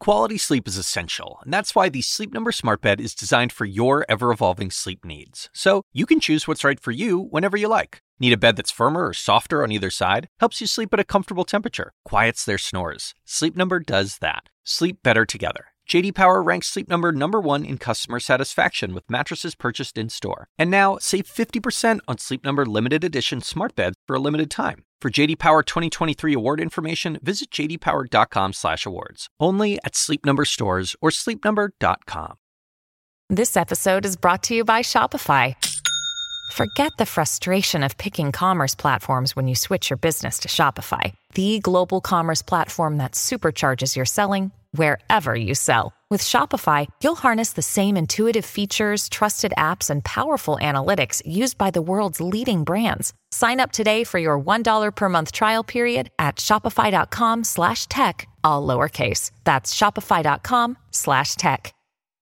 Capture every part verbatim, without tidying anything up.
Quality sleep is essential, and that's why the Sleep Number Smart Bed is designed for your ever-evolving sleep needs. So you can choose what's right for you whenever you like. Need a bed that's firmer or softer on either side? Helps you sleep at a comfortable temperature, quiets their snores. Sleep Number does that. Sleep better together. J D Power ranks Sleep Number number one in customer satisfaction with mattresses purchased in-store. And now, save fifty percent on Sleep Number limited edition smart beds for a limited time. For J D Power twenty twenty-three award information, visit j d power dot com slash awards. Only at Sleep Number stores or sleep number dot com. This episode is brought to you by Shopify. Forget the frustration of picking commerce platforms when you switch your business to Shopify, the global commerce platform that supercharges your selling wherever you sell. With Shopify, you'll harness the same intuitive features, trusted apps, and powerful analytics used by the world's leading brands. Sign up today for your one dollar per month trial period at shopify.com slash tech, all lowercase. That's shopify.com slash tech.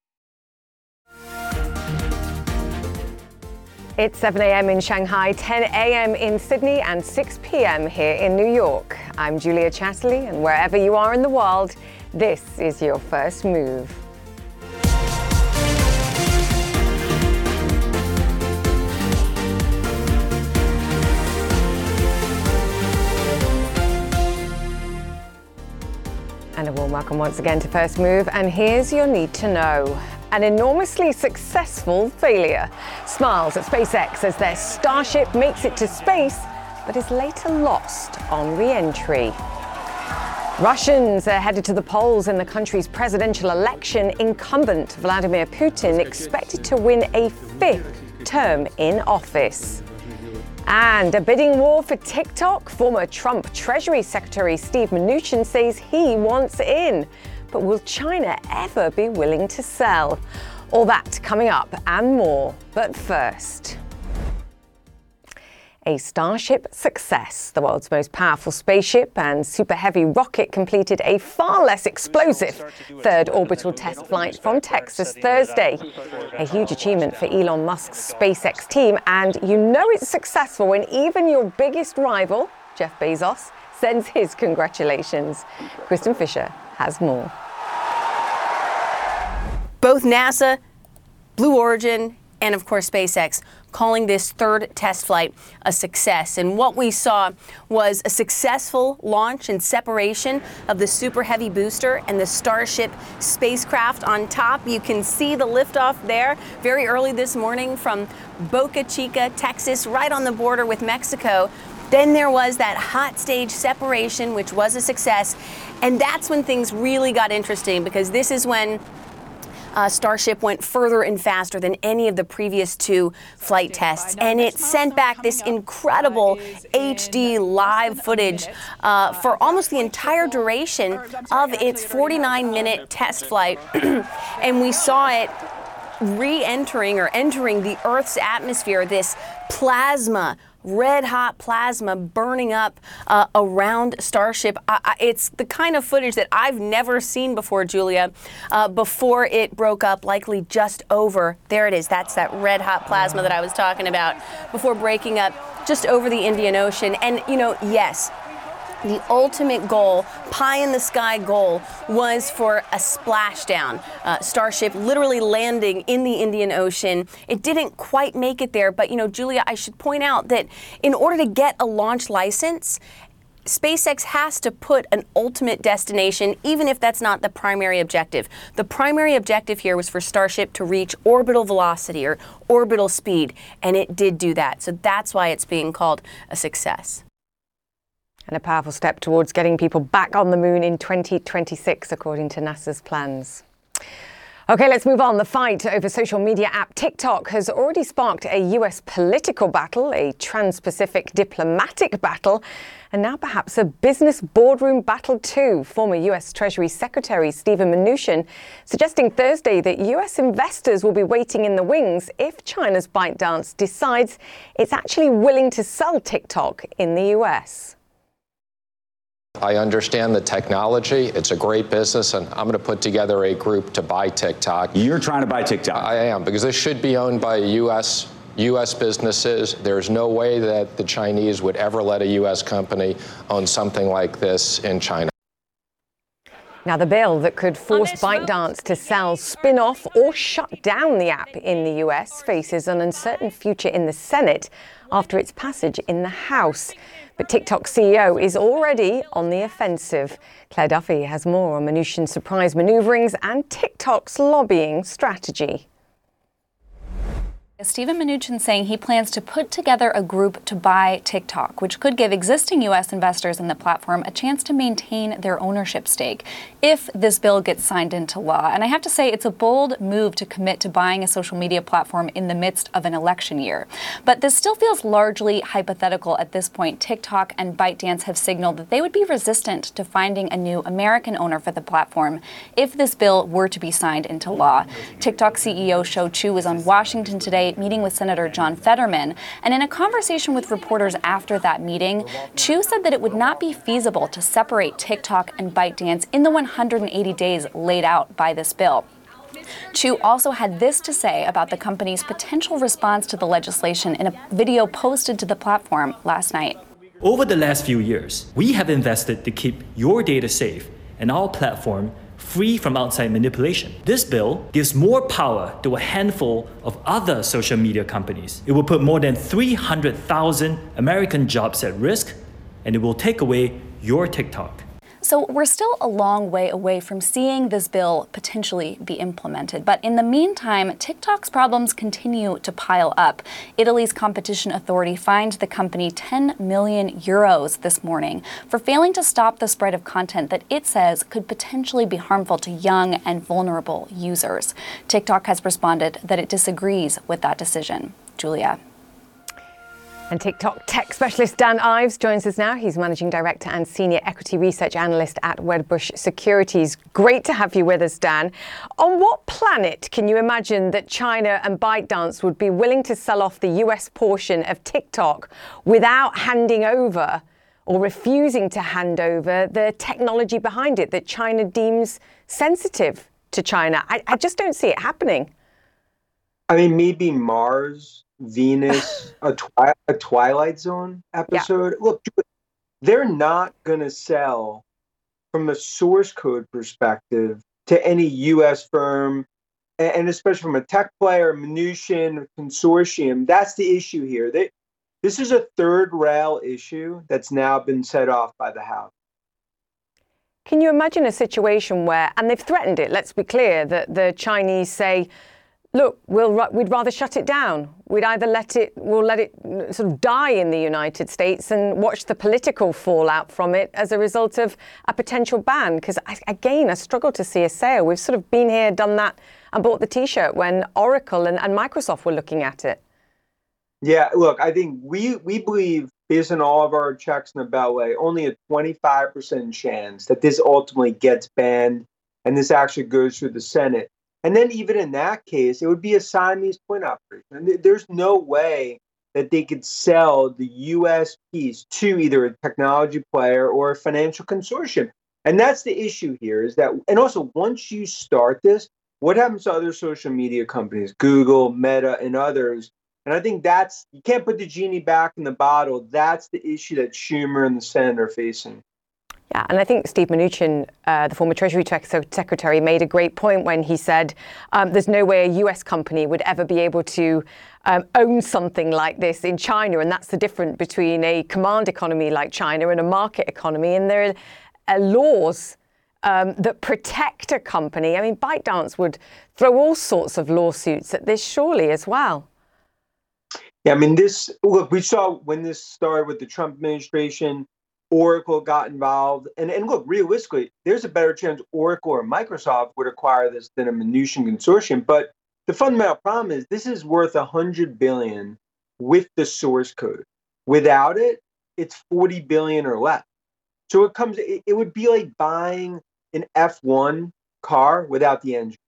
It's seven a.m. in Shanghai, ten a.m. in Sydney, and six p.m. here in New York. I'm Julia Chatterley, and wherever you are in the world, this is your first move. And a warm welcome once again to First Move, and here's your need to know. An enormously successful failure. Smiles at SpaceX as their Starship makes it to space, but is later lost on re-entry. Russians are headed to the polls in the country's presidential election. Incumbent Vladimir Putin expected to win a fifth term in office. And a bidding war for TikTok. Former Trump Treasury Secretary Steve Mnuchin says he wants in. But will China ever be willing to sell? All that coming up and more. But first, a Starship success. The world's most powerful spaceship and super heavy rocket completed a far less explosive third orbital test flight from Texas Thursday. A huge achievement for Elon Musk's SpaceX team, and you know it's successful when even your biggest rival, Jeff Bezos, sends his congratulations. Kristen Fisher has more. Both NASA, Blue Origin, and of course SpaceX calling this third test flight a success. And what we saw was a successful launch and separation of the Super Heavy booster and the Starship spacecraft on top. You can see the liftoff there very early this morning from Boca Chica, Texas, right on the border with Mexico. Then there was that hot stage separation, which was a success. And that's when things really got interesting, because this is when Uh, Starship went further and faster than any of the previous two flight tests, and it sent back this incredible H D live footage uh, for almost the entire duration of its forty-nine minute test flight. And we saw it re-entering or entering the Earth's atmosphere, this plasma, red hot plasma burning up uh, around Starship. I, I, it's the kind of footage that I've never seen before, Julia, uh, before it broke up, likely just over, there it is, that's that red hot plasma that I was talking about, before breaking up just over the Indian Ocean. And, you know, yes, the ultimate goal, pie in the sky goal, was for a splashdown. Uh, Starship literally landing in the Indian Ocean. It didn't quite make it there, but you know, Julia, I should point out that in order to get a launch license, SpaceX has to put an ultimate destination, even if that's not the primary objective. The primary objective here was for Starship to reach orbital velocity or orbital speed, and it did do that. So that's why it's being called a success. And a powerful step towards getting people back on the moon in twenty twenty-six, according to NASA's plans. Okay, let's move on. The fight over social media app TikTok has already sparked a U S political battle, a trans-Pacific diplomatic battle, and now perhaps a business boardroom battle too. Former U S Treasury Secretary Steven Mnuchin suggesting Thursday that U S investors will be waiting in the wings if China's ByteDance decides it's actually willing to sell TikTok in the U S. I understand the technology. It's a great business, and I'm going to put together a group to buy TikTok. You're trying to buy TikTok? I am, because this should be owned by U S U S businesses. There's no way that the Chinese would ever let a U S company own something like this in China. Now, the bill that could force ByteDance to sell, spin off, or shut down the app in the U S faces an uncertain future in the Senate after its passage in the House. But TikTok C E O is already on the offensive. Claire Duffy has more on Mnuchin's surprise maneuverings and TikTok's lobbying strategy. Steven Mnuchin saying he plans to put together a group to buy TikTok, which could give existing U S investors in the platform a chance to maintain their ownership stake if this bill gets signed into law. And I have to say, it's a bold move to commit to buying a social media platform in the midst of an election year. But this still feels largely hypothetical at this point. TikTok and ByteDance have signaled that they would be resistant to finding a new American owner for the platform if this bill were to be signed into law. TikTok C E O Shou Chew was on Washington today meeting with Senator John Fetterman, and in a conversation with reporters after that meeting, Chew said that it would not be feasible to separate TikTok and ByteDance in the one hundred eighty days laid out by this bill. Chew also had this to say about the company's potential response to the legislation in a video posted to the platform last night. Over the last few years, we have invested to keep your data safe and our platform free from outside manipulation. This bill gives more power to a handful of other social media companies. It will put more than three hundred thousand American jobs at risk, and it will take away your TikTok. So we're still a long way away from seeing this bill potentially be implemented. But in the meantime, TikTok's problems continue to pile up. Italy's competition authority fined the company ten million euros this morning for failing to stop the spread of content that it says could potentially be harmful to young and vulnerable users. TikTok has responded that it disagrees with that decision. Julia. And TikTok tech specialist Dan Ives joins us now. He's Managing Director and Senior Equity Research Analyst at Wedbush Securities. Great to have you with us, Dan. On what planet can you imagine that China and ByteDance would be willing to sell off the U S portion of TikTok without handing over or refusing to hand over the technology behind it that China deems sensitive to China? I, I just don't see it happening. I mean, maybe Mars, Venus, a, twi- a Twilight Zone episode. Yeah. Look, they're not going to sell from a source code perspective to any U S firm, and, and especially from a tech player, Mnuchin, consortium. That's the issue here. They, this is a third rail issue that's now been set off by the House. Can you imagine a situation where, and they've threatened it, let's be clear, that the Chinese say, look, we'll, we'd rather shut it down. We'd either let it, we'll let it sort of die in the United States and watch the political fallout from it as a result of a potential ban. Because again, I struggle to see a sale. We've sort of been here, done that, and bought the T-shirt when Oracle and, and Microsoft were looking at it. Yeah, look, I think we, we believe, based on all of our checks in the Beltway, only a twenty-five percent chance that this ultimately gets banned and this actually goes through the Senate. And then even in that case, it would be a Siamese twin operation. And there's no way that they could sell the U S piece to either a technology player or a financial consortium. And that's the issue here is that, and also once you start this, what happens to other social media companies, Google, Meta, and others? And I think that's, you can't put the genie back in the bottle. That's the issue that Schumer and the Senate are facing. Yeah, and I think Steve Mnuchin, uh, the former Treasury Secretary, made a great point when he said um, there's no way a U S company would ever be able to um, own something like this in China. And that's the difference between a command economy like China and a market economy. And there are uh, laws um, that protect a company. I mean, ByteDance would throw all sorts of lawsuits at this surely as well. Yeah, I mean, this, look, we saw when this started with the Trump administration, Oracle got involved. And, and look, realistically, there's a better chance Oracle or Microsoft would acquire this than a Mnuchin consortium. But the fundamental problem is this is worth one hundred billion dollars with the source code. Without it, it's forty billion dollars or less. So it comes, it, it would be like buying an F one car without the engine.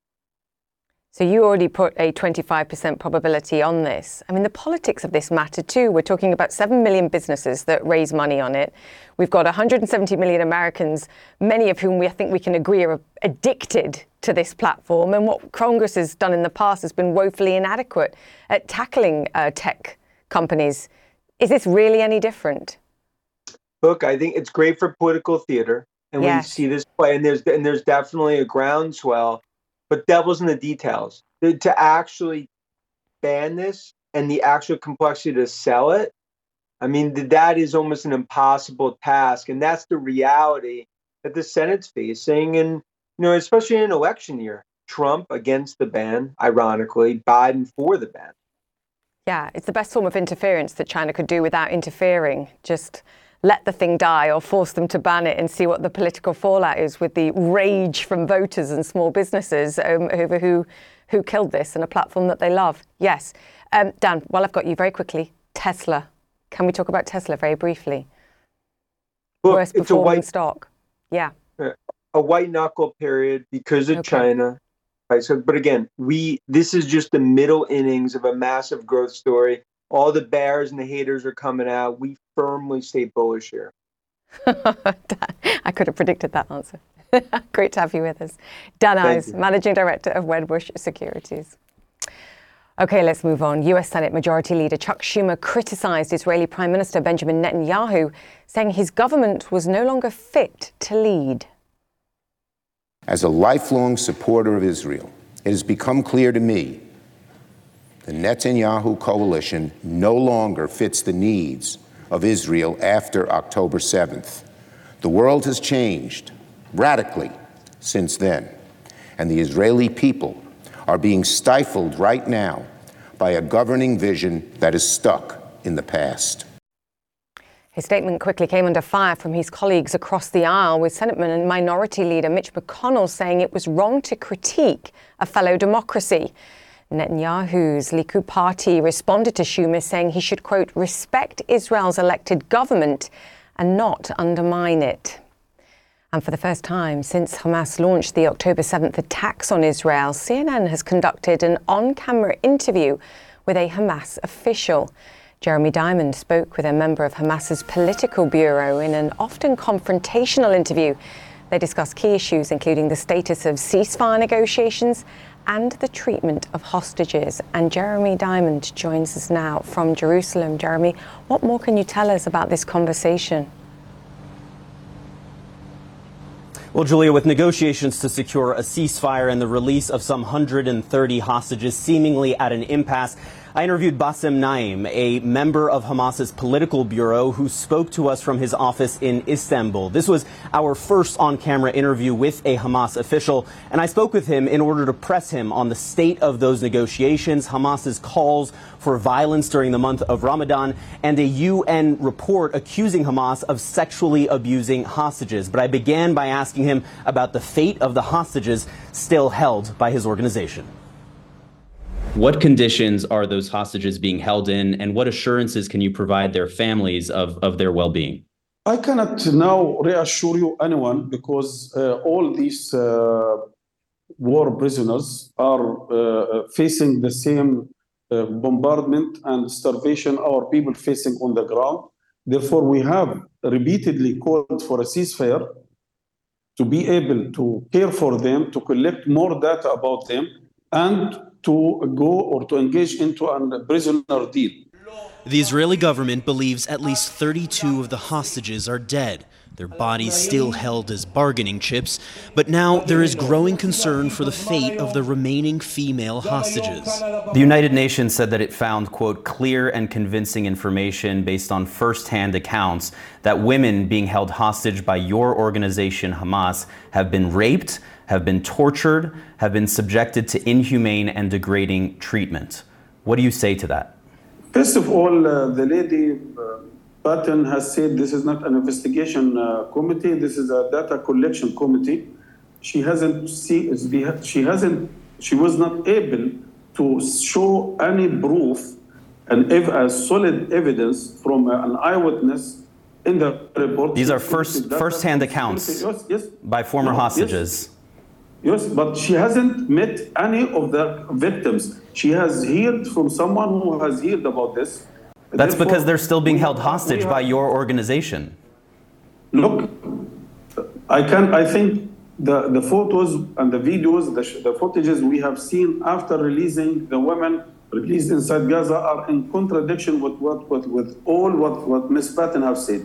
So you already put a twenty-five percent probability on this. I mean, the politics of this matter too. We're talking about seven million businesses that raise money on it. We've got one hundred seventy million Americans, many of whom we I think we can agree are addicted to this platform. And what Congress has done in the past has been woefully inadequate at tackling uh, tech companies. Is this really any different? Look, I think it's great for political theater. And Yes. we see this play, and there's and there's definitely a groundswell, but devil's in the details. To, to actually ban this and the actual complexity to sell it, I mean, th- that is almost an impossible task, and that's the reality that the Senate's facing, and you know, especially in an election year. Trump against the ban, ironically, Biden for the ban. Yeah, it's the best form of interference that China could do without interfering. Just let the thing die or force them to ban it and see what the political fallout is with the rage from voters and small businesses um, over who who killed this and a platform that they love. Yes. Um, Dan, while I've got you, very quickly, Tesla. Can we talk about Tesla very briefly? Look, Worst it's a performing white, stock. Yeah. a white knuckle period because of Okay. China. Right. So, but again, we this is just the middle innings of a massive growth story. All the bears and the haters are coming out. We firmly stay bullish here. I could have predicted that answer. Great to have you with us. Dan Thank Ives, you. Managing Director of Wedbush Securities. Okay, let's move on. U S Senate Majority Leader Chuck Schumer criticized Israeli Prime Minister Benjamin Netanyahu, saying his government was no longer fit to lead. As a lifelong supporter of Israel, it has become clear to me the Netanyahu coalition no longer fits the needs of Israel after October seventh. The world has changed radically since then, and the Israeli people are being stifled right now by a governing vision that is stuck in the past. His statement quickly came under fire from his colleagues across the aisle, with Senateman and Minority Leader Mitch McConnell saying it was wrong to critique a fellow democracy. Netanyahu's Likud party responded to Schumer, saying he should, quote, respect Israel's elected government and not undermine it. And for the first time since Hamas launched the October seventh attacks on Israel, C N N has conducted an on-camera interview with a Hamas official. Jeremy Diamond spoke with a member of Hamas's political bureau in an often confrontational interview. They discussed key issues, including the status of ceasefire negotiations and the treatment of hostages. And Jeremy Diamond joins us now from Jerusalem. Jeremy, what more can you tell us about this conversation? Well, Julia, with negotiations to secure a ceasefire and the release of some one hundred thirty hostages seemingly at an impasse, I interviewed Bassem Naim, a member of Hamas's political bureau, who spoke to us from his office in Istanbul. This was our first on-camera interview with a Hamas official, and I spoke with him in order to press him on the state of those negotiations, Hamas's calls for violence during the month of Ramadan, and a U N report accusing Hamas of sexually abusing hostages. But I began by asking him about the fate of the hostages still held by his organization. What conditions are those hostages being held in, and what assurances can you provide their families of, of their well-being? I cannot now reassure you anyone, because uh, all these uh, war prisoners are uh, facing the same uh, bombardment and starvation our people facing on the ground. Therefore, we have repeatedly called for a ceasefire to be able to care for them, to collect more data about them, and to go or to engage into a prisoner deal. The Israeli government believes at least thirty-two of the hostages are dead, their bodies still held as bargaining chips, but now there is growing concern for the fate of the remaining female hostages. The United Nations said that it found, quote, clear and convincing information based on first-hand accounts that women being held hostage by your organization, Hamas, have been raped, have been tortured, have been subjected to inhumane and degrading treatment. What do you say to that? First of all, uh, the lady uh, Patton has said this is not an investigation uh, committee, this is a data collection committee. She hasn't see, she hasn't, she was not able to show any proof and ev- uh, solid evidence from uh, an eyewitness in the report. These are first first-hand accounts yes, yes. by former no, hostages. Yes. Yes, but she hasn't met any of the victims. She has heard from someone who has heard about this. That's Therefore, because they're still being we held have, hostage have, by your organization. Look, I can. I think the, the photos and the videos, the, the footages we have seen after releasing the women released inside Gaza are in contradiction with what with, with all what, what Miz Patton have said.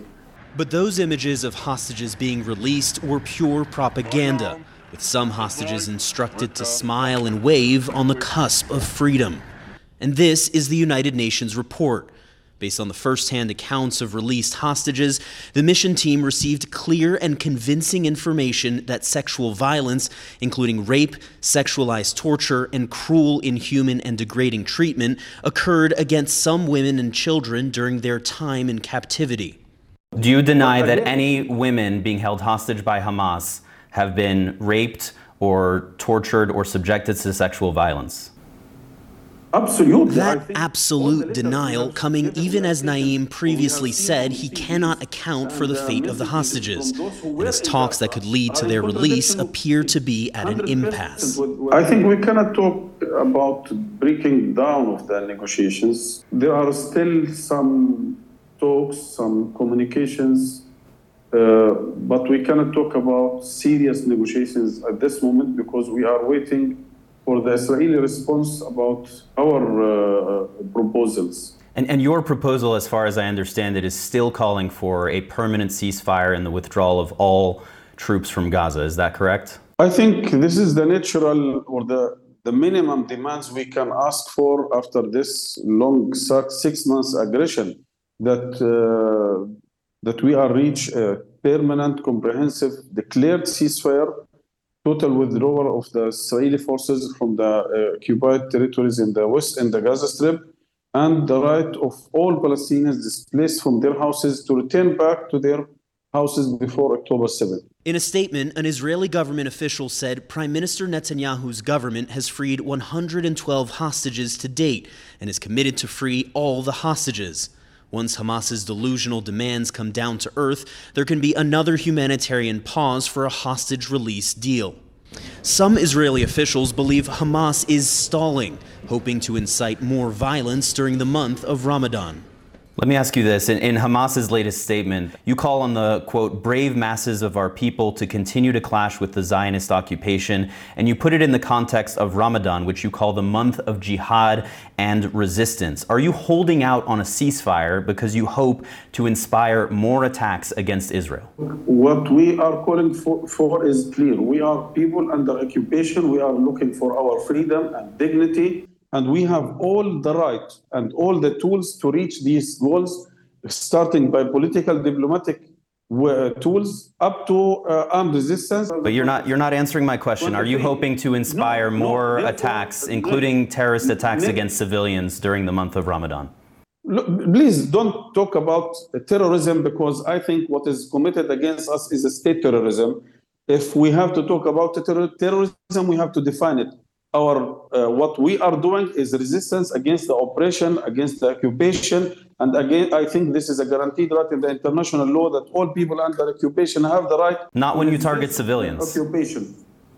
But those images of hostages being released were pure propaganda, with some hostages instructed to smile and wave on the cusp of freedom. And this is the United Nations report. Based on the first-hand accounts of released hostages, the mission team received clear and convincing information that sexual violence, including rape, sexualized torture, and cruel, inhuman, and degrading treatment, occurred against some women and children during their time in captivity. Do you deny that any women being held hostage by Hamas have been raped or tortured or subjected to sexual violence? Absolutely. That absolute denial coming even as Naim previously said he cannot account for the fate of the hostages, and as talks that could lead to their release appear to be at an impasse. I think we cannot talk about breaking down of the negotiations. There are still some talks, some communications, uh, but we cannot talk about serious negotiations at this moment because we are waiting for the Israeli response about our uh, proposals. And, and your proposal, as far as I understand it, is still calling for a permanent ceasefire and the withdrawal of all troops from Gaza. Is that correct? I think this is the natural or the, the minimum demands we can ask for after this long six months aggression, that, uh, that we are reach a permanent, comprehensive, declared ceasefire, total withdrawal of the Israeli forces from the uh, occupied territories in the west and the Gaza Strip, and the right of all Palestinians displaced from their houses to return back to their houses before October seventh. In a statement, an Israeli government official said Prime Minister Netanyahu's government has freed one hundred twelve hostages to date and is committed to free all the hostages. Once Hamas's delusional demands come down to earth, there can be another humanitarian pause for a hostage release deal. Some Israeli officials believe Hamas is stalling, hoping to incite more violence during the month of Ramadan. Let me ask you this. In, in Hamas's latest statement, you call on the, quote, brave masses of our people to continue to clash with the Zionist occupation, and you put it in the context of Ramadan, which you call the month of jihad and resistance. Are you holding out on a ceasefire because you hope to inspire more attacks against Israel? What we are calling for, for is clear. We are people under occupation. We are looking for our freedom and dignity. And we have all the right and all the tools to reach these goals, starting by political, diplomatic uh, tools up to uh, armed resistance. But you're not you're not answering my question. Are you hoping to inspire no, more no, attacks, including terrorist attacks against civilians during the month of Ramadan? Look, please don't talk about terrorism, because I think what is committed against us is a state terrorism. If we have to talk about ter- terrorism, we have to define it. Our uh, what we are doing is resistance against the oppression, against the occupation, and again, I think this is a guaranteed right in the international law that all people under occupation have the right. Not when you target civilians. Occupation.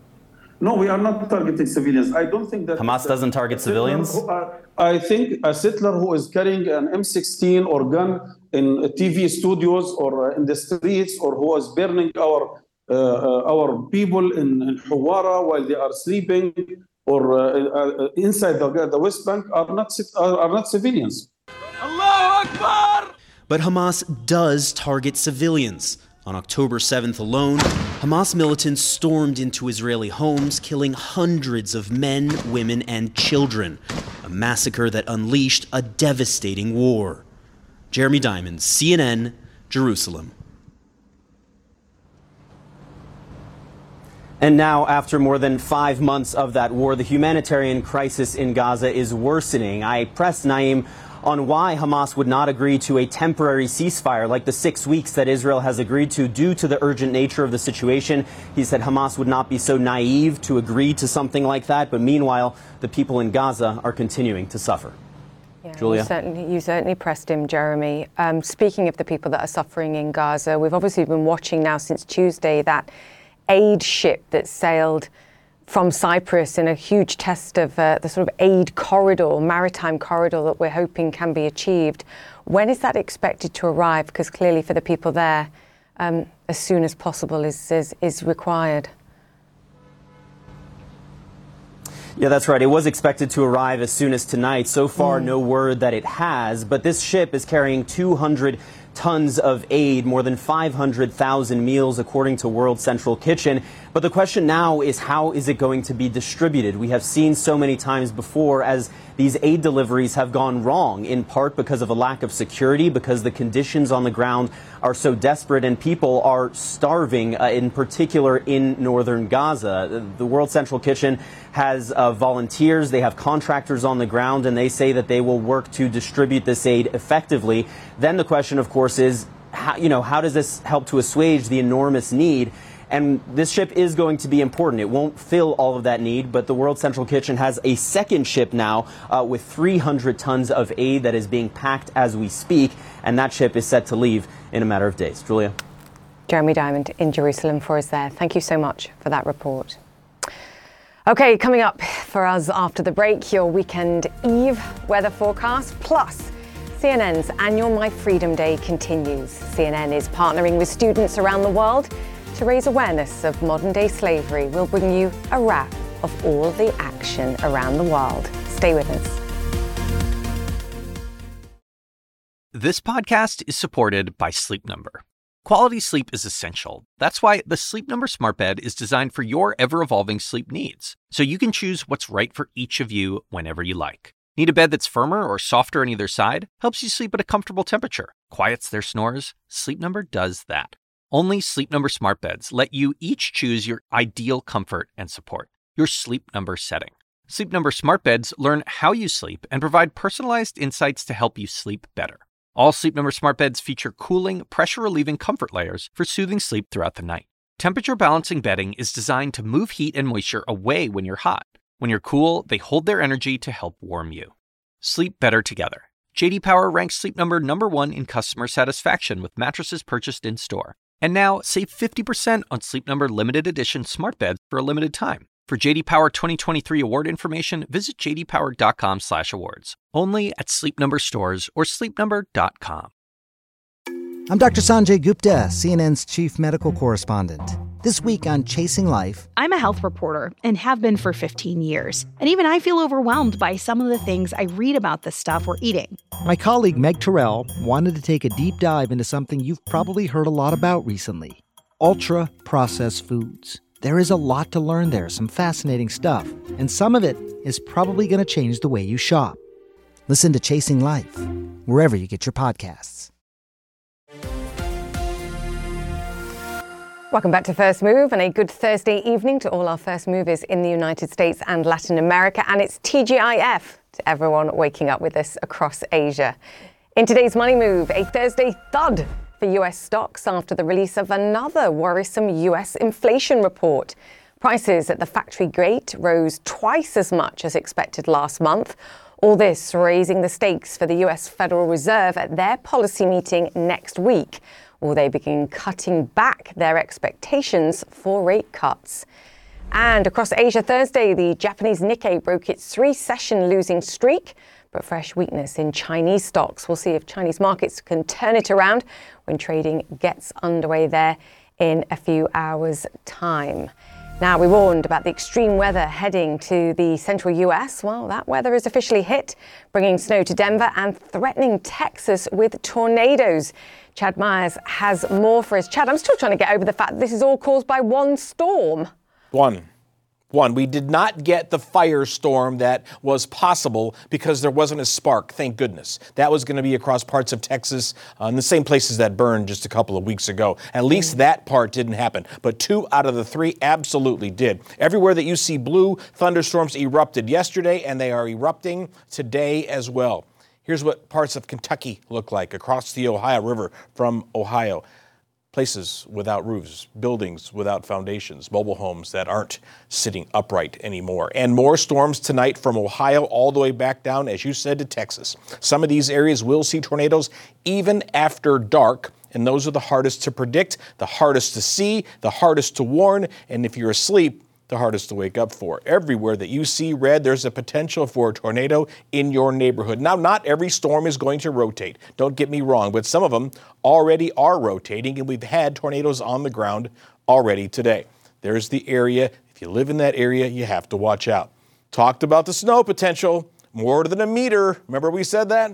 No, we are not targeting civilians. I don't think that Hamas doesn't target civilians. Are, I think a settler who is carrying an M sixteen or gun in T V studios or in the streets, or who is burning our uh, uh, our people in, in Hawara while they are sleeping, or uh, uh, inside the, the West Bank, are not are, are not civilians. Allahu Akbar! But Hamas does target civilians. On October seventh alone, Hamas militants stormed into Israeli homes, killing hundreds of men, women, and children. A massacre that unleashed a devastating war. Jeremy Diamond, C N N, Jerusalem. And now, after more than five months of that war, the humanitarian crisis in Gaza is worsening. I pressed Naim on why Hamas would not agree to a temporary ceasefire like the six weeks that Israel has agreed to due to the urgent nature of the situation. He said Hamas would not be so naive to agree to something like that. But meanwhile, the people in Gaza are continuing to suffer. Yeah, Julia? You certainly, you certainly pressed him, Jeremy. Um, speaking of the people that are suffering in Gaza, we've obviously been watching now since Tuesday that aid ship that sailed from Cyprus in a huge test of uh, the sort of aid corridor, maritime corridor that we're hoping can be achieved. When is that expected to arrive? Because clearly for the people there, um, as soon as possible is, is, is required. Yeah, that's right. It was expected to arrive as soon as tonight. So far, mm. no word that it has. But this ship is carrying two hundred tons of aid, more than five hundred thousand meals, according to World Central Kitchen. But the question now is, how is it going to be distributed? We have seen so many times before as these aid deliveries have gone wrong, in part because of a lack of security, because the conditions on the ground are so desperate and people are starving, uh, in particular in northern Gaza. The World Central Kitchen has uh, volunteers, they have contractors on the ground, and they say that they will work to distribute this aid effectively. Then the question, of course, is, how, you know, how does this help to assuage the enormous need? And this ship is going to be important. It won't fill all of that need, but the World Central Kitchen has a second ship now uh, with three hundred tons of aid that is being packed as we speak, and that ship is set to leave in a matter of days. Julia. Jeremy Diamond in Jerusalem for us there. Thank you so much for that report. Okay, coming up for us after the break, your weekend eve weather forecast, plus C N N's annual My Freedom Day continues. C N N is partnering with students around the world to raise awareness of modern-day slavery. We'll bring you a wrap of all the action around the world. Stay with us. This podcast is supported by Sleep Number. Quality sleep is essential. That's why the Sleep Number Smart Bed is designed for your ever-evolving sleep needs, so you can choose what's right for each of you whenever you like. Need a bed that's firmer or softer on either side? Helps you sleep at a comfortable temperature. Quiets their snores? Sleep Number does that. Only Sleep Number Smart Beds let you each choose your ideal comfort and support, your Sleep Number setting. Sleep Number Smart Beds learn how you sleep and provide personalized insights to help you sleep better. All Sleep Number Smart Beds feature cooling, pressure-relieving comfort layers for soothing sleep throughout the night. Temperature-balancing bedding is designed to move heat and moisture away when you're hot. When you're cool, they hold their energy to help warm you. Sleep better together. J D Power ranks Sleep Number number one in customer satisfaction with mattresses purchased in-store. And now, save fifty percent on Sleep Number limited edition smart beds for a limited time. For J D Power twenty twenty-three award information, visit j d power dot com slash awards. Only at Sleep Number stores or sleep number dot com. I'm Doctor Sanjay Gupta, C N N's chief medical correspondent. This week on Chasing Life, I'm a health reporter and have been for fifteen years. And even I feel overwhelmed by some of the things I read about the stuff we're eating. My colleague Meg Terrell wanted to take a deep dive into something you've probably heard a lot about recently: ultra-processed foods. There is a lot to learn there, some fascinating stuff, and some of it is probably going to change the way you shop. Listen to Chasing Life, wherever you get your podcasts. Welcome back to First Move, and a good Thursday evening to all our first movers in the United States and Latin America. And it's T G I F to everyone waking up with us across Asia. In today's Money Move, a Thursday thud for U S stocks after the release of another worrisome U S inflation report. Prices at the factory gate rose twice as much as expected last month. All this raising the stakes for the U S Federal Reserve at their policy meeting next week. Will they begin cutting back their expectations for rate cuts? And across Asia Thursday, the Japanese Nikkei broke its three-session losing streak, but fresh weakness in Chinese stocks. We'll see if Chinese markets can turn it around when trading gets underway there in a few hours' time. Now, we warned about the extreme weather heading to the central U S. Well, that weather is officially hit, bringing snow to Denver and threatening Texas with tornadoes. Chad Myers has more for us. Chad, I'm still trying to get over the fact that this is all caused by one storm. One. One. We did not get the firestorm that was possible because there wasn't a spark, thank goodness. That was going to be across parts of Texas, uh, in the same places that burned just a couple of weeks ago. At least that part didn't happen. But two out of the three absolutely did. Everywhere that you see blue, thunderstorms erupted yesterday, and they are erupting today as well. Here's what parts of Kentucky look like across the Ohio River from Ohio. Places without roofs, buildings without foundations, mobile homes that aren't sitting upright anymore. And more storms tonight from Ohio all the way back down, as you said, to Texas. Some of these areas will see tornadoes even after dark, and those are the hardest to predict, the hardest to see, the hardest to warn, and if you're asleep, the hardest to wake up for. Everywhere that you see red, there's a potential for a tornado in your neighborhood. Now, not every storm is going to rotate. Don't get me wrong, but some of them already are rotating, and we've had tornadoes on the ground already today. There's the area. If you live in that area, you have to watch out. Talked about the snow potential, more than a meter. Remember we said that?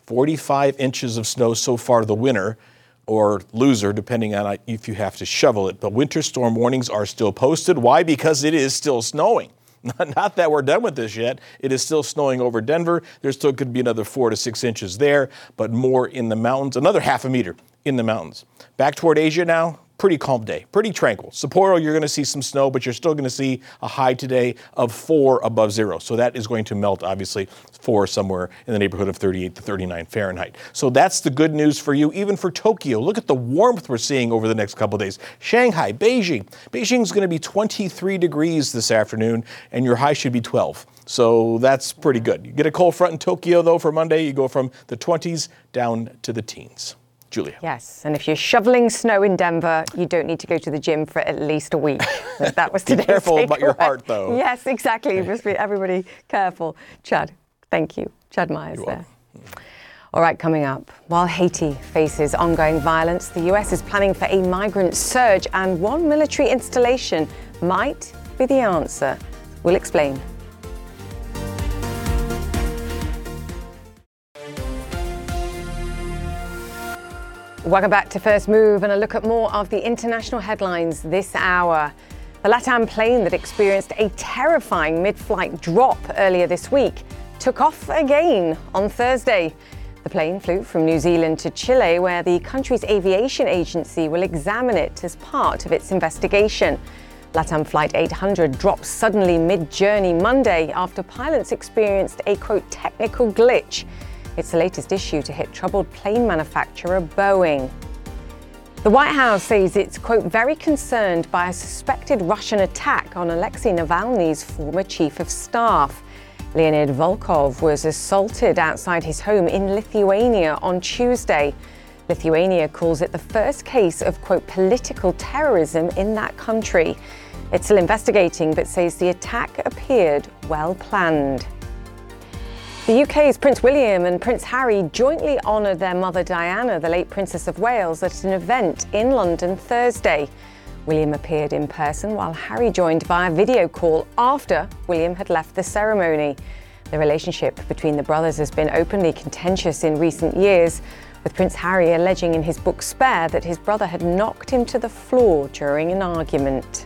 forty-five inches of snow so far the winter, or loser, depending on if you have to shovel it. But winter storm warnings are still posted. Why? Because it is still snowing. Not that we're done with this yet. It is still snowing over Denver. There still could be another four to six inches there, but more in the mountains, another half a meter in the mountains. Back toward Asia now. Pretty calm day, pretty tranquil. Sapporo, you're going to see some snow, but you're still going to see a high today of four above zero. So that is going to melt, obviously, for somewhere in the neighborhood of thirty-eight to thirty-nine Fahrenheit. So that's the good news for you, even for Tokyo. Look at the warmth we're seeing over the next couple of days. Shanghai, Beijing. Beijing's going to be twenty-three degrees this afternoon, and your high should be twelve. So that's pretty good. You get a cold front in Tokyo, though, for Monday. You go from the twenties down to the teens. Julia. Yes, and if you're shoveling snow in Denver, you don't need to go to the gym for at least a week. That was today's Be careful takeaway. about your heart, though. Yes, exactly. Just be everybody careful. Chad, thank you. Chad Myers You're there. All right, coming up. While Haiti faces ongoing violence, the U S is planning for a migrant surge, and one military installation might be the answer. We'll explain. Welcome back to First Move and a look at more of the international headlines this hour. The LATAM plane that experienced a terrifying mid-flight drop earlier this week took off again on Thursday. The plane flew from New Zealand to Chile, where the country's aviation agency will examine it as part of its investigation. LATAM Flight eight hundred dropped suddenly mid-journey Monday after pilots experienced a, quote, technical glitch. It's the latest issue to hit troubled plane manufacturer Boeing. The White House says it's, quote, very concerned by a suspected Russian attack on Alexei Navalny's former chief of staff. Leonid Volkov was assaulted outside his home in Lithuania on Tuesday. Lithuania calls it the first case of, quote, political terrorism in that country. It's still investigating, but says the attack appeared well planned. The U K's Prince William and Prince Harry jointly honoured their mother Diana, the late Princess of Wales, at an event in London Thursday. William appeared in person while Harry joined via video call after William had left the ceremony. The relationship between the brothers has been openly contentious in recent years, with Prince Harry alleging in his book Spare that his brother had knocked him to the floor during an argument.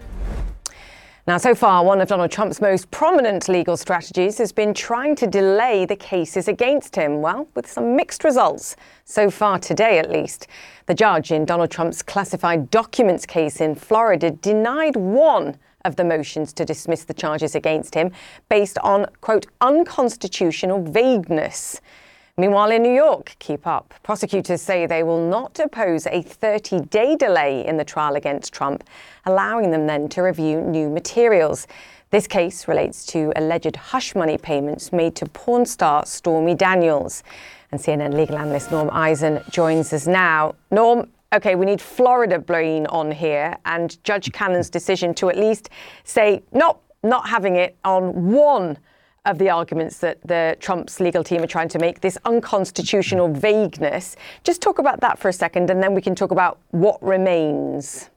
Now, so far, one of Donald Trump's most prominent legal strategies has been trying to delay the cases against him, well, with some mixed results, so far today at least. The judge in Donald Trump's classified documents case in Florida denied one of the motions to dismiss the charges against him based on, quote, unconstitutional vagueness. Meanwhile, in New York, keep up. Prosecutors say they will not oppose a thirty-day delay in the trial against Trump, allowing them then to review new materials. This case relates to alleged hush money payments made to porn star Stormy Daniels. And C N N legal analyst Norm Eisen joins us now. Norm, okay, we need Florida brain on here, and Judge Cannon's decision to at least say, nope, not having it on one of the arguments that the Trump's legal team are trying to make, this unconstitutional vagueness. Just talk about that for a second, and then we can talk about what remains.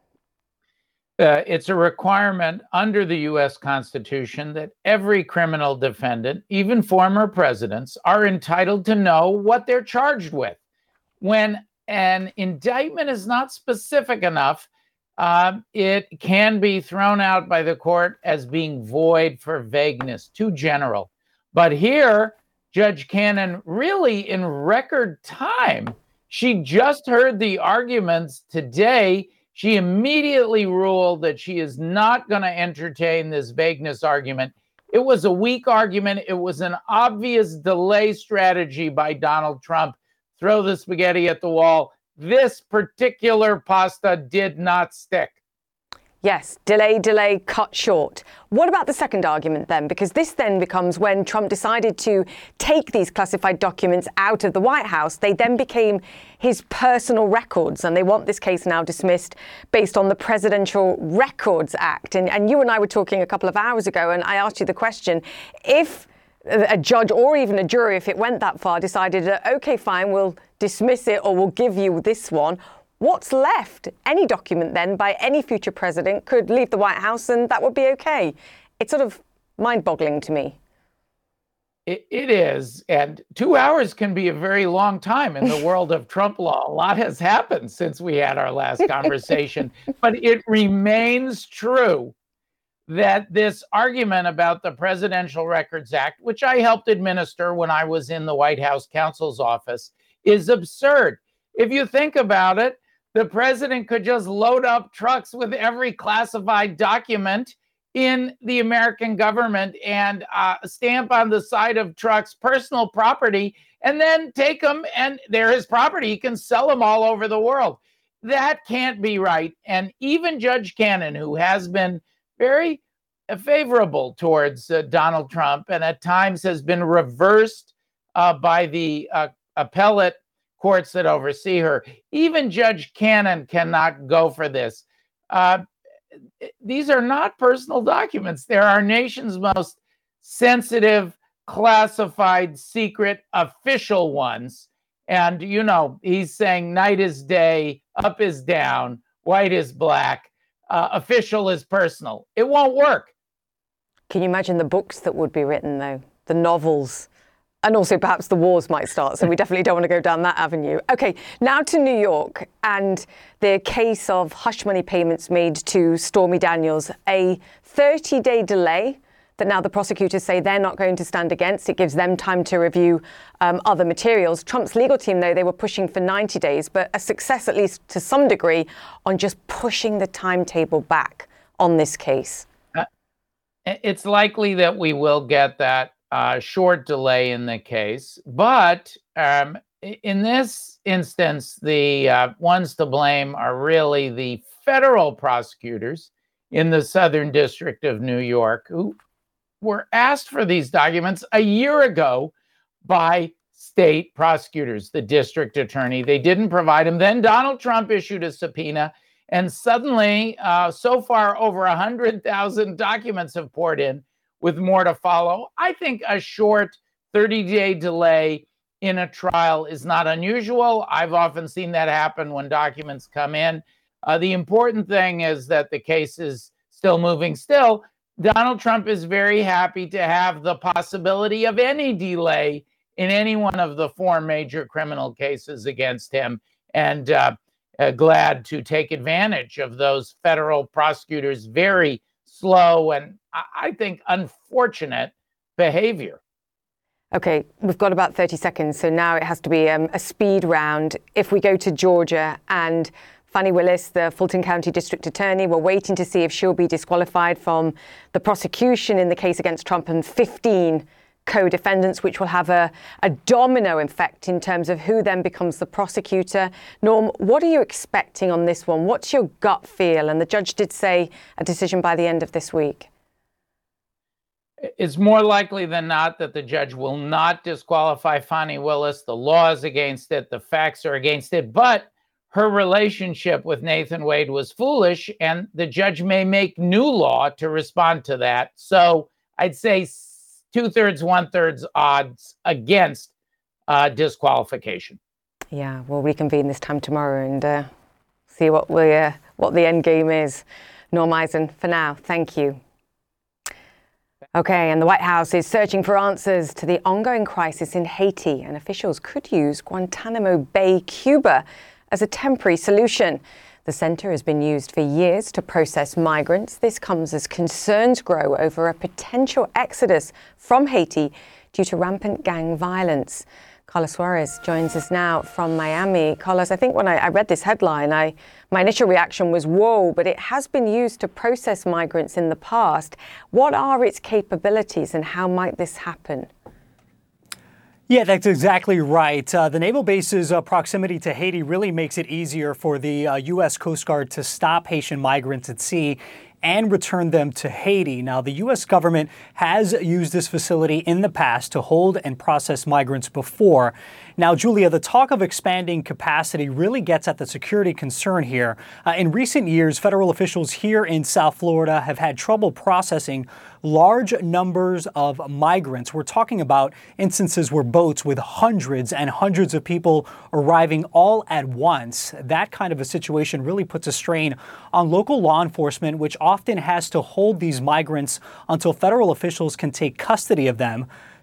Uh, it's a requirement under the U S Constitution that every criminal defendant, even former presidents, are entitled to know what they're charged with. When an indictment is not specific enough, Uh, it can be thrown out by the court as being void for vagueness, too general. But here, Judge Cannon, really in record time, she just heard the arguments today. She immediately ruled that she is not going to entertain this vagueness argument. It was a weak argument. It was an obvious delay strategy by Donald Trump. Throw the spaghetti at the wall. This particular pasta did not stick. Yes, delay, delay, cut short. What about the second argument then? Because this then becomes when Trump decided to take these classified documents out of the White House, they then became his personal records, and they want this case now dismissed based on the Presidential Records Act. And, and you and I were talking a couple of hours ago, and I asked you the question, if a judge or even a jury, if it went that far, decided, uh, OK, fine, we'll dismiss it or we'll give you this one, what's left? Any document then by any future president could leave the White House and that would be OK. It's sort of mind-boggling to me. It, it is. And two hours can be a very long time in the world of Trump law. A lot has happened since we had our last conversation. But it remains true that this argument about the Presidential Records Act, which I helped administer when I was in the White House counsel's office, is absurd. If you think about it, the president could just load up trucks with every classified document in the American government and uh, stamp on the side of trucks personal property, and then take them and they're his property. He can sell them all over the world. That can't be right. And even Judge Cannon, who has been very favorable towards uh, Donald Trump and at times has been reversed uh, by the uh, appellate courts that oversee her, even Judge Cannon cannot go for this. Uh, These are not personal documents. They're our nation's most sensitive, classified, secret, official ones. And, you know, he's saying night is day, up is down, white is black, uh, official is personal. It won't work. Can you imagine the books that would be written, though? The novels. And also perhaps the wars might start, so we definitely don't want to go down that avenue. Okay, now to New York and the case of hush money payments made to Stormy Daniels, a thirty-day delay that now the prosecutors say they're not going to stand against. It gives them time to review um, other materials. Trump's legal team, though, they were pushing for ninety days, but a success, at least to some degree, on just pushing the timetable back on this case. Uh, it's likely that we will get that Uh, short delay in the case. But um, in this instance, the uh, ones to blame are really the federal prosecutors in the Southern District of New York, who were asked for these documents a year ago by state prosecutors, the district attorney. They didn't provide them. Then Donald Trump issued a subpoena, and suddenly, uh, so far, over one hundred thousand documents have poured in, with more to follow. I think a short thirty-day delay in a trial is not unusual. I've often seen that happen when documents come in. Uh, the important thing is that the case is still moving. Still, Donald Trump is very happy to have the possibility of any delay in any one of the four major criminal cases against him, and uh, uh, glad to take advantage of those federal prosecutors' very slow and I think unfortunate behavior. Okay, we've got about thirty seconds, so now it has to be um, a speed round. If we go to Georgia, and Fani Willis, the Fulton County District Attorney, we're waiting to see if she'll be disqualified from the prosecution in the case against Trump and fifteen co-defendants, which will have a, a domino effect in terms of who then becomes the prosecutor. Norm, what are you expecting on this one? What's your gut feel? And the judge did say a decision by the end of this week. It's more likely than not that the judge will not disqualify Fani Willis. The law is against it. The facts are against it. But her relationship with Nathan Wade was foolish, and the judge may make new law to respond to that. So I'd say two-thirds, one-thirds odds against uh, disqualification. Yeah, we'll reconvene this time tomorrow and uh, see what we uh, what the end game is. Norm Eisen, for now, thank you. Okay, and the White House is searching for answers to the ongoing crisis in Haiti, and officials could use Guantanamo Bay, Cuba, as a temporary solution. The center has been used for years to process migrants. This comes as concerns grow over a potential exodus from Haiti due to rampant gang violence. Carlos Suarez joins us now from Miami. Carlos, I think when I, I read this headline, I, my initial reaction was, whoa, but it has been used to process migrants in the past. What are its capabilities and how might this happen? Yeah, that's exactly right. Uh, the naval base's uh, proximity to Haiti really makes it easier for the uh, U S Coast Guard to stop Haitian migrants at sea and return them to Haiti. Now, the U S government has used this facility in the past to hold and process migrants before. Now, Julia, the talk of expanding capacity really gets at the security concern here. Uh, in recent years, federal officials here in South Florida have had trouble processing large numbers of migrants. We're talking about instances where boats with hundreds and hundreds of people arriving all at once. That kind of a situation really puts a strain on local law enforcement, which often has to hold these migrants until federal officials can take custody of them.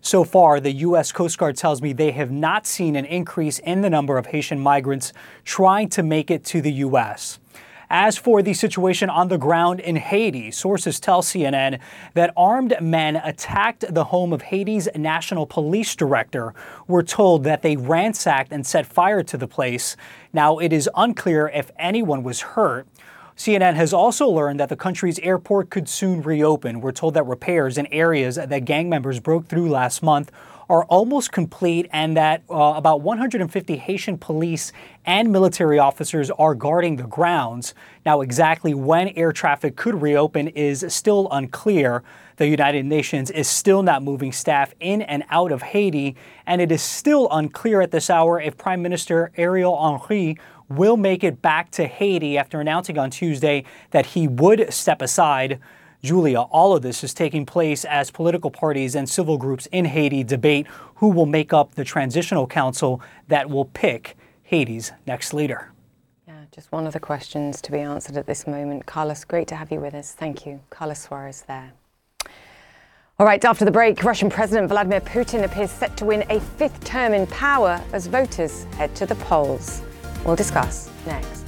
So far, the U S Coast Guard tells me they have not seen an increase in the number of Haitian migrants trying to make it to the U S. As for the situation on the ground in Haiti, sources tell C N N that armed men attacked the home of Haiti's national police director. We're told that they ransacked and set fire to the place. Now, it is unclear if anyone was hurt. C N N has also learned that the country's airport could soon reopen. We're told that repairs in areas that gang members broke through last month are almost complete and that uh, about one hundred fifty Haitian police and military officers are guarding the grounds. Now, exactly when air traffic could reopen is still unclear. The United Nations is still not moving staff in and out of Haiti, and it is still unclear at this hour if Prime Minister Ariel Henry will make it back to Haiti after announcing on Tuesday that he would step aside. Julia, all of this is taking place as political parties and civil groups in Haiti debate who will make up the transitional council that will pick Haiti's next leader. Yeah, just one of the questions to be answered at this moment. Carlos, great to have you with us. Thank you. Carlos Suarez there. All right, after the break, Russian President Vladimir Putin appears set to win a fifth term in power as voters head to the polls. We'll discuss next.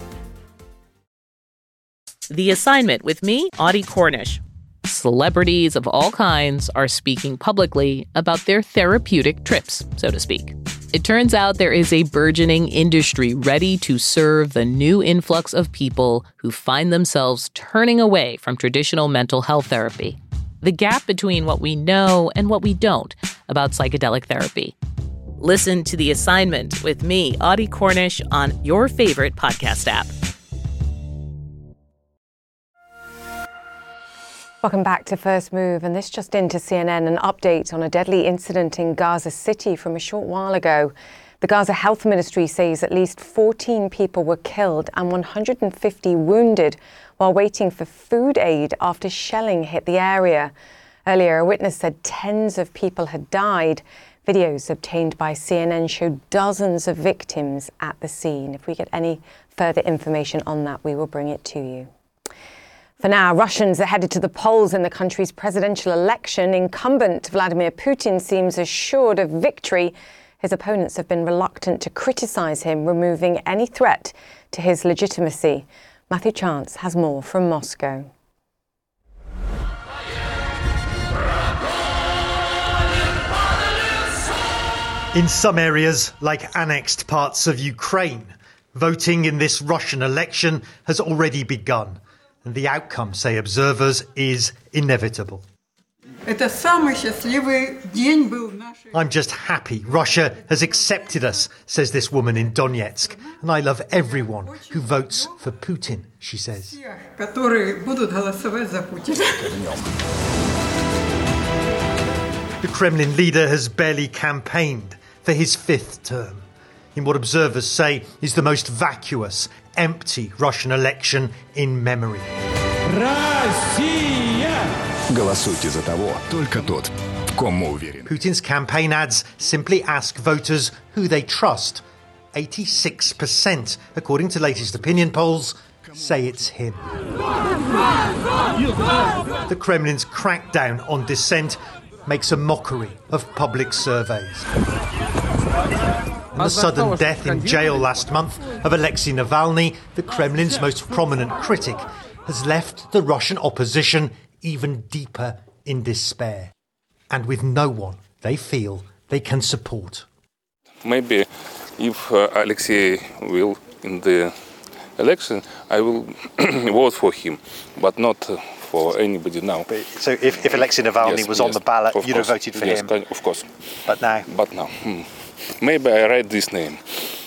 The Assignment with me, Audie Cornish. Celebrities of all kinds are speaking publicly about their therapeutic trips, so to speak. It turns out there is a burgeoning industry ready to serve the new influx of people who find themselves turning away from traditional mental health therapy. The gap between what we know and what we don't about psychedelic therapy. Listen to The Assignment with me, Audie Cornish, on your favorite podcast app. Welcome back to First Move, and this just into C N N, an update on a deadly incident in Gaza City from a short while ago. The Gaza Health Ministry says at least fourteen people were killed and one hundred fifty wounded while waiting for food aid after shelling hit the area. Earlier, a witness said tens of people had died. Videos obtained by C N N showed dozens of victims at the scene. If we get any further information on that, we will bring it to you. For now, Russians are headed to the polls in the country's presidential election. Incumbent Vladimir Putin seems assured of victory. His opponents have been reluctant to criticize him, removing any threat to his legitimacy. Matthew Chance has more from Moscow. In some areas, like annexed parts of Ukraine, voting in this Russian election has already begun. And the outcome, say observers, is inevitable. I'm just happy Russia has accepted us, says this woman in Donetsk. And I love everyone who votes for Putin, she says. The Kremlin leader has barely campaigned for his fifth term in what observers say is the most vacuous, empty Russian election in memory. Голосуйте за того, только тот, в ком мы уверены. Putin's campaign ads simply ask voters who they trust. eighty-six percent, according to latest opinion polls, say it's him. The Kremlin's crackdown on dissent makes a mockery of public surveys. And the sudden death in jail last month of Alexei Navalny, the Kremlin's most prominent critic, has left the Russian opposition even deeper in despair, and with no one they feel they can support. Maybe if uh, Alexei will in the election, I will vote for him, but not uh, for anybody now. So if, if Alexei Navalny yes, was yes, on the ballot, you'd course. have voted for yes, him? Kind of course. But now? But now. Hmm. Maybe I write this name.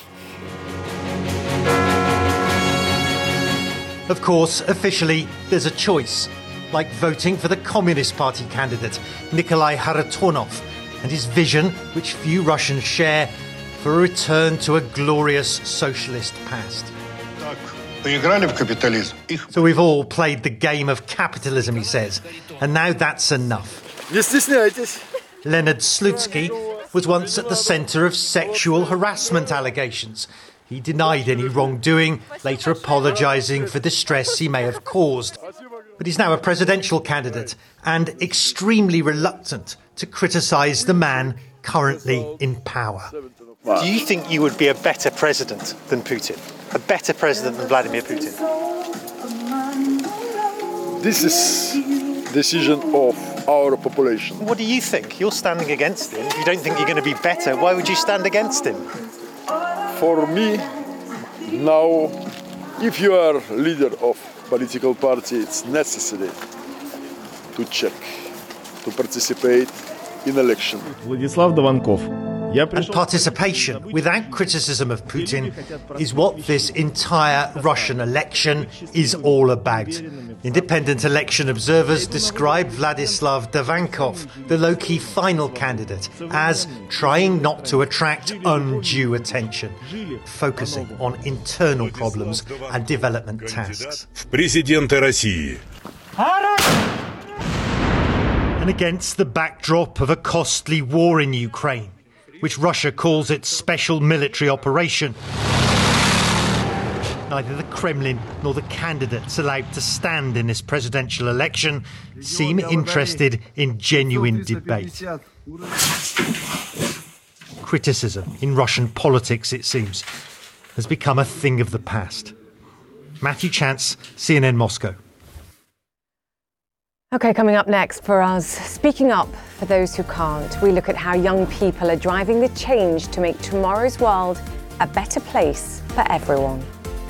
Of course, officially, there's a choice, like voting for the Communist Party candidate, Nikolai Kharitonov, and his vision, which few Russians share, for a return to a glorious socialist past. So we've all played the game of capitalism, he says, and now that's enough. Leonard Slutsky was once at the centre of sexual harassment allegations. He denied any wrongdoing, later apologising for distress he may have caused. But he's now a presidential candidate and extremely reluctant to criticise the man currently in power. Do you think you would be a better president than Putin? A better president than Vladimir Putin? This is decision of our population. What do you think? You're standing against him. If you don't think you're going to be better, why would you stand against him? For me, now, if you are leader of political party, it's necessary to check, to participate in election. Vladislav Dovankov. And participation without criticism of Putin is what this entire Russian election is all about. Independent election observers describe Vladislav Dovankov, the low-key final candidate, as trying not to attract undue attention, focusing on internal problems and development tasks. Президента России. And against the backdrop of a costly war in Ukraine, which Russia calls its special military operation, neither the Kremlin nor the candidates allowed to stand in this presidential election seem interested in genuine debate. Criticism in Russian politics, it seems, has become a thing of the past. Matthew Chance, C N N Moscow. Okay, coming up next for us, speaking up for those who can't, we look at how young people are driving the change to make tomorrow's world a better place for everyone.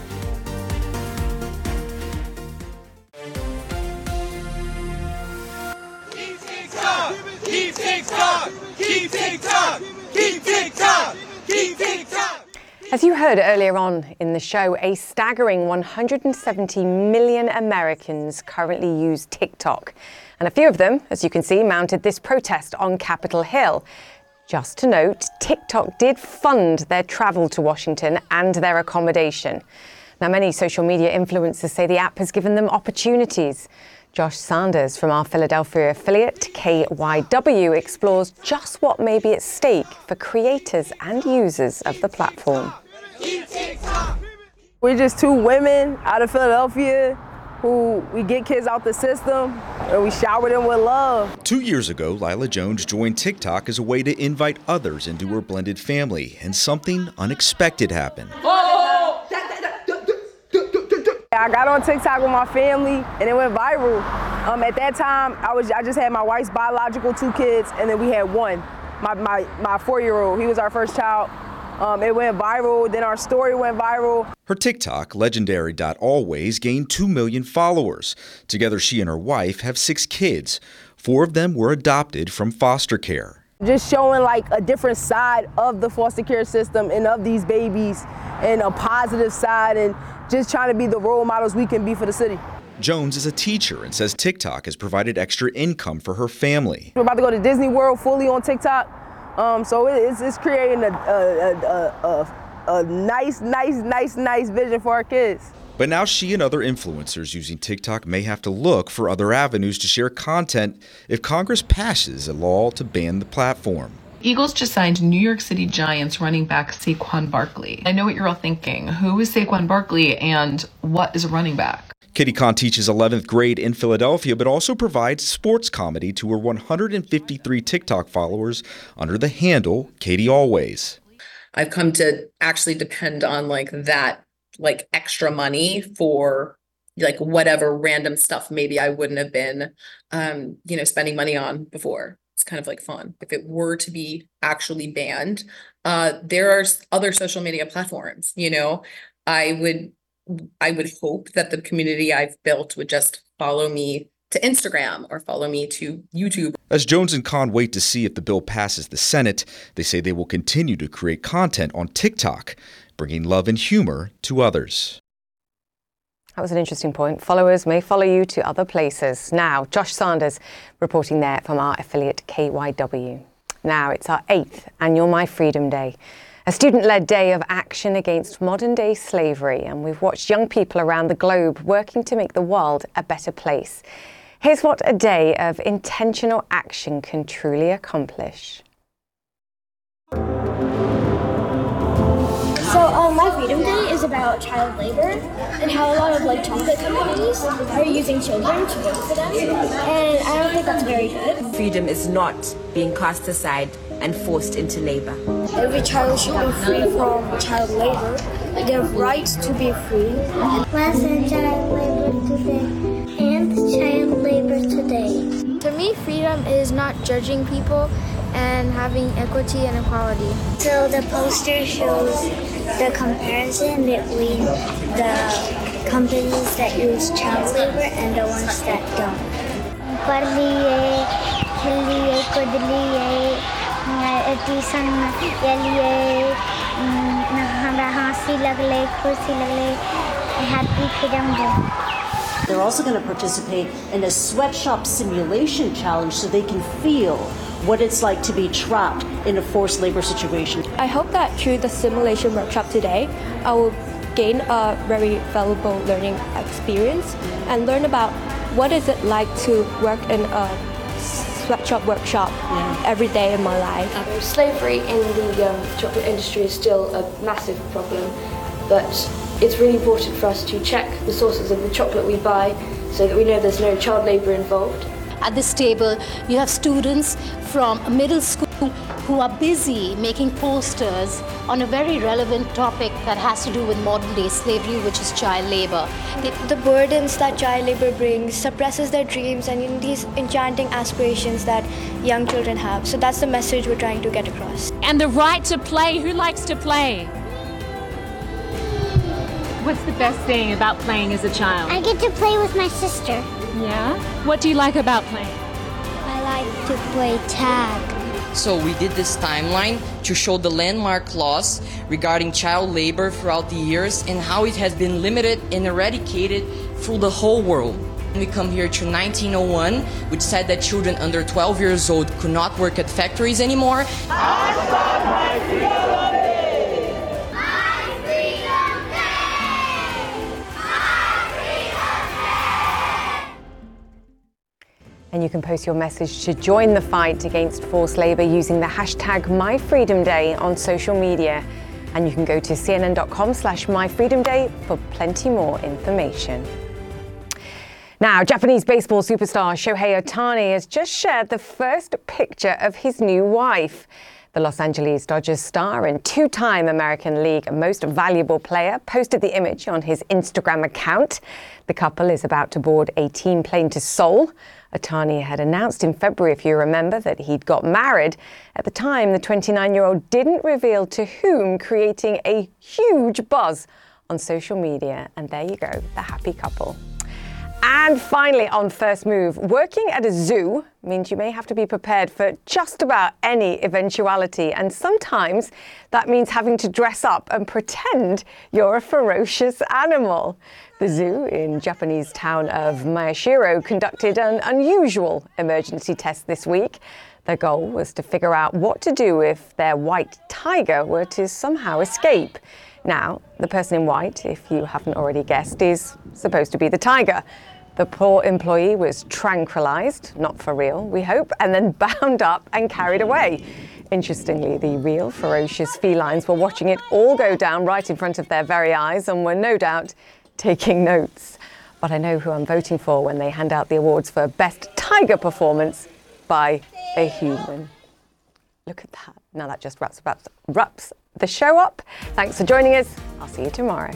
Keep TikTok! Keep TikTok! Keep TikTok! Keep TikTok! Keep TikTok! As you heard earlier on in the show, a staggering one hundred seventy million Americans currently use TikTok. And a few of them, as you can see, mounted this protest on Capitol Hill. Just to note, TikTok did fund their travel to Washington and their accommodation. Now, many social media influencers say the app has given them opportunities. Josh Sanders from our Philadelphia affiliate, K Y W, explores just what may be at stake for creators and users of the platform. We're just two women out of Philadelphia who we get kids out the system and we shower them with love. Two years ago, Lila Jones joined TikTok as a way to invite others into her blended family, and something unexpected happened. I got on TikTok with my family and it went viral. Um, at that time, I was I just had my wife's biological two kids, and then we had one, my my, my four-year-old. He was our first child. Um, it went viral, then our story went viral. Her TikTok, legendary dot always, gained two million followers. Together, she and her wife have six kids. Four of them were adopted from foster care. Just showing like a different side of the foster care system and of these babies, and a positive side, and just trying to be the role models we can be for the city. Jones is a teacher and says TikTok has provided extra income for her family. We're about to go to Disney World fully on TikTok, um, so it's, it's creating a, a, a, a, a nice, nice, nice, nice vision for our kids. But now she and other influencers using TikTok may have to look for other avenues to share content if Congress passes a law to ban the platform. Eagles just signed New York City Giants running back Saquon Barkley. I know what you're all thinking. Who is Saquon Barkley and what is a running back? Kitty Kahn teaches eleventh grade in Philadelphia, but also provides sports comedy to her one hundred fifty-three TikTok followers under the handle Katie Always. I've come to actually depend on like that, like extra money for like whatever random stuff maybe I wouldn't have been, um, you know, spending money on before. It's kind of like fun. If it were to be actually banned, uh, there are other social media platforms, you know, I would, I would hope that the community I've built would just follow me to Instagram or follow me to YouTube. As Jones and Kahn wait to see if the bill passes the Senate, they say they will continue to create content on TikTok, bringing love and humor to others. That was an interesting point. Followers may follow you to other places. Now, Josh Sanders reporting there from our affiliate K Y W. Now, it's our eighth annual My Freedom Day, a student-led day of action against modern-day slavery, and we've watched young people around the globe working to make the world a better place. Here's what a day of intentional action can truly accomplish. So Uh, My Freedom Day is about child labor and how a lot of like chocolate companies are using children to work for them, and I don't think that's very good. Freedom is not being cast aside and forced into labor. Every child should be free from child labor. They have rights to be free. Wasn't child labor today and child labor today. To me, freedom is not judging people and having equity and equality. So the poster shows the comparison between the companies that use child labor and the ones that don't. पढ़ लिए, खेल लिए, कूद लिए, tuition ले लिए, हमरा हंसी लगले, खुशी लगले, happy freedom day. They're also going to participate in a sweatshop simulation challenge so they can feel what it's like to be trapped in a forced labor situation. I hope that through the simulation workshop today, I will gain a very valuable learning experience and learn about what is it like to work in a sweatshop workshop yeah. every day in my life. Uh, slavery in the um, chocolate industry is still a massive problem, but it's really important for us to check the sources of the chocolate we buy so that we know there's no child labour involved. At this table, you have students from middle school who are busy making posters on a very relevant topic that has to do with modern day slavery, which is child labor. The, the burdens that child labor brings suppresses their dreams and in these enchanting aspirations that young children have. So that's the message we're trying to get across. And the right to play. Who likes to play? What's the best thing about playing as a child? I get to play with my sister. Yeah? What do you like about playing? I like to play tag. So we did this timeline to show the landmark laws regarding child labor throughout the years and how it has been limited and eradicated through the whole world. We come here to nineteen oh one, which said that children under twelve years old could not work at factories anymore. And you can post your message to join the fight against forced labour using the hashtag MyFreedomDay on social media. And you can go to cnn.com slash MyFreedomDay for plenty more information. Now, Japanese baseball superstar Shohei Ohtani has just shared the first picture of his new wife. The Los Angeles Dodgers star and two-time American League Most Valuable Player posted the image on his Instagram account. The couple is about to board a team plane to Seoul. Ohtani had announced in February, if you remember, that he'd got married. At the time, the twenty-nine-year-old didn't reveal to whom, creating a huge buzz on social media. And there you go, the happy couple. And finally, on First Move, working at a zoo means you may have to be prepared for just about any eventuality. And sometimes that means having to dress up and pretend you're a ferocious animal. The zoo in Japanese town of Miyashiro conducted an unusual emergency test this week. Their goal was to figure out what to do if their white tiger were to somehow escape. Now, the person in white, if you haven't already guessed, is supposed to be the tiger. The poor employee was tranquilized, not for real, we hope, and then bound up and carried away. Interestingly, the real ferocious felines were watching it all go down right in front of their very eyes and were no doubt taking notes. But I know who I'm voting for when they hand out the awards for Best Tiger Performance by a Human. Look at that. Now that just wraps, wraps, wraps the show up. Thanks for joining us. I'll see you tomorrow.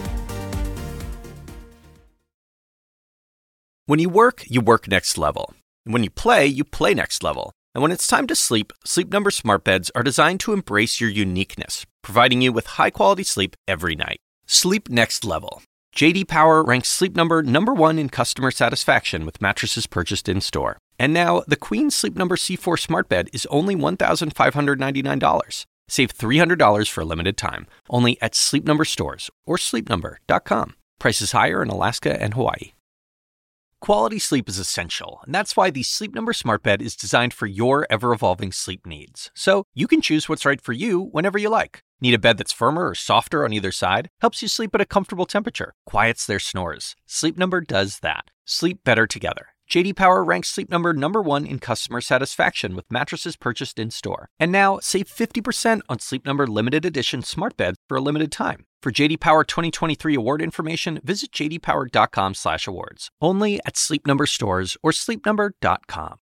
When you work, you work next level. And when you play, you play next level. And when it's time to sleep, Sleep Number smart beds are designed to embrace your uniqueness, providing you with high-quality sleep every night. Sleep next level. J D Power ranks Sleep Number number one in customer satisfaction with mattresses purchased in-store. And now, the Queen Sleep Number C four smart bed is only one thousand five hundred ninety-nine dollars. Save three hundred dollars for a limited time, only at Sleep Number stores or sleep number dot com. Prices higher in Alaska and Hawaii. Quality sleep is essential, and that's why the Sleep Number smart bed is designed for your ever-evolving sleep needs. So you can choose what's right for you whenever you like. Need a bed that's firmer or softer on either side? Helps you sleep at a comfortable temperature. Quiets their snores. Sleep Number does that. Sleep better together. J D Power ranks Sleep Number number one in customer satisfaction with mattresses purchased in-store. And now, save fifty percent on Sleep Number limited edition smart beds for a limited time. For J D Power twenty twenty-three award information, visit j d power dot com slash awards. Only at Sleep Number stores or sleep number dot com.